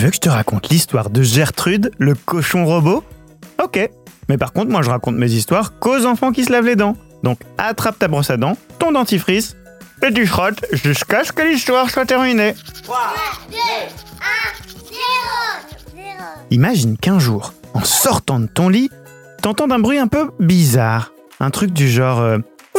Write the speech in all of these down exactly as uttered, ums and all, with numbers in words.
veux que je te raconte l'histoire de Gertrude, le cochon robot ? Ok, mais par contre, moi je raconte mes histoires qu'aux enfants qui se lavent les dents. Donc attrape ta brosse à dents, ton dentifrice, et tu frottes jusqu'à ce que l'histoire soit terminée. trois, deux, un, zéro. Imagine qu'un jour, en sortant de ton lit, t'entends un bruit un peu bizarre. Un truc du genre... euh,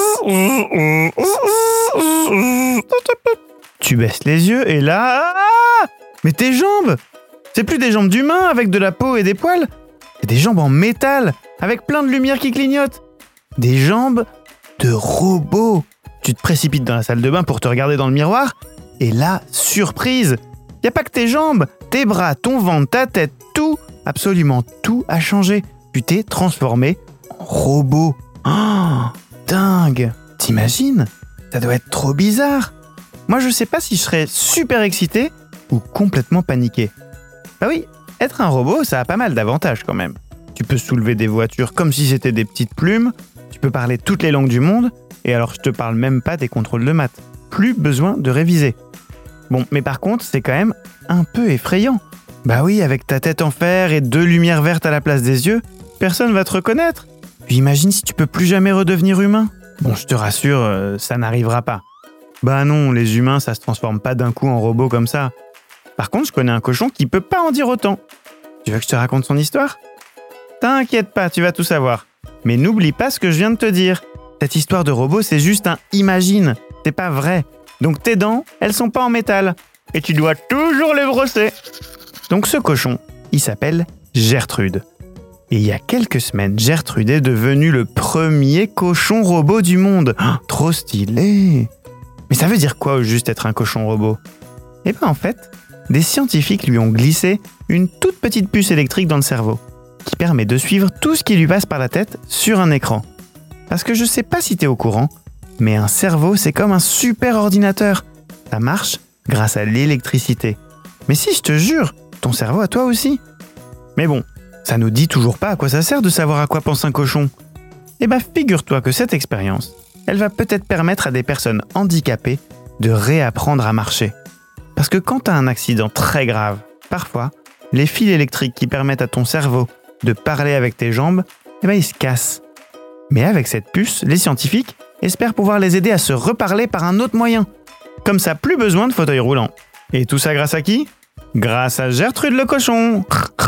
Tu baisses les yeux et là... Ah, mais tes jambes! C'est plus des jambes d'humain avec de la peau et des poils. C'est des jambes en métal avec plein de lumière qui clignote. Des jambes de robot. Tu te précipites dans la salle de bain pour te regarder dans le miroir et là, surprise! Y a pas que tes jambes, tes bras, ton ventre, ta tête, tout, absolument tout a changé. Tu t'es transformé en robot. Oh, dingue! T'imagines? Ça doit être trop bizarre. Moi, je sais pas si je serais super excité ou complètement paniqué. Bah oui, être un robot, ça a pas mal d'avantages quand même. Tu peux soulever des voitures comme si c'était des petites plumes, tu peux parler toutes les langues du monde, et alors je te parle même pas des contrôles de maths. Plus besoin de réviser. Bon, mais par contre, c'est quand même un peu effrayant. Bah oui, avec ta tête en fer et deux lumières vertes à la place des yeux, personne va te reconnaître. Puis imagine si tu peux plus jamais redevenir humain. Bon, je te rassure, euh, ça n'arrivera pas. Bah non, les humains, ça se transforme pas d'un coup en robot comme ça. Par contre, je connais un cochon qui peut pas en dire autant. Tu veux que je te raconte son histoire ? T'inquiète pas, tu vas tout savoir. Mais n'oublie pas ce que je viens de te dire. Cette histoire de robot, c'est juste un imagine. C'est pas vrai. Donc tes dents, elles sont pas en métal. Et tu dois toujours les brosser. Donc ce cochon, il s'appelle Gertrude. Et il y a quelques semaines, Gertrude est devenue le premier cochon robot du monde. Oh, trop stylé! Mais ça veut dire quoi au juste être un cochon robot ? Eh bien en fait, des scientifiques lui ont glissé une toute petite puce électrique dans le cerveau qui permet de suivre tout ce qui lui passe par la tête sur un écran. Parce que je sais pas si t'es au courant, mais un cerveau c'est comme un super ordinateur. Ça marche grâce à l'électricité. Mais si, je te jure, ton cerveau à toi aussi. Mais bon, ça nous dit toujours pas à quoi ça sert de savoir à quoi pense un cochon. Eh ben figure-toi que cette expérience, elle va peut-être permettre à des personnes handicapées de réapprendre à marcher. Parce que quand tu as un accident très grave, parfois, les fils électriques qui permettent à ton cerveau de parler avec tes jambes, eh ben ils se cassent. Mais avec cette puce, les scientifiques espèrent pouvoir les aider à se reparler par un autre moyen. Comme ça, plus besoin de fauteuil roulant. Et tout ça grâce à qui ? Grâce à Gertrude le cochon.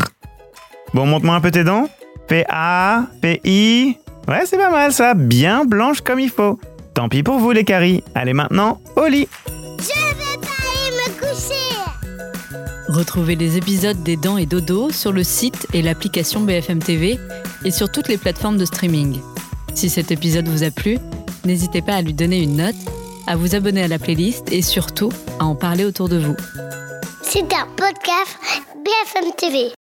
Bon, montre-moi un peu tes dents. Fais A, fais I... Ouais, c'est pas mal ça, bien blanche comme il faut. Tant pis pour vous les caries. Allez maintenant, au lit. Je vais pas aller me coucher. Retrouvez les épisodes des Dents et Dodo sur le site et l'application B F M T V et sur toutes les plateformes de streaming. Si cet épisode vous a plu, n'hésitez pas à lui donner une note, à vous abonner à la playlist et surtout à en parler autour de vous. C'est un podcast B F M T V.